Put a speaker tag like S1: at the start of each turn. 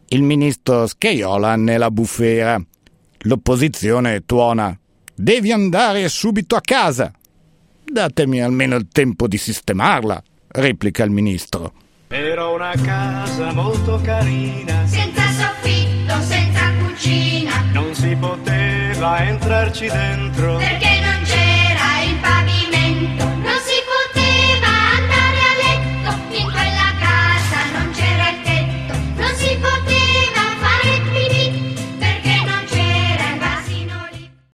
S1: Il ministro scaiola nella bufera. L'opposizione tuona: devi andare subito a casa. Datemi almeno il tempo di sistemarla, replica il ministro.
S2: Era una casa molto carina,
S3: senza soffitto, senza cucina,
S2: non si poteva entrarci dentro,
S3: perché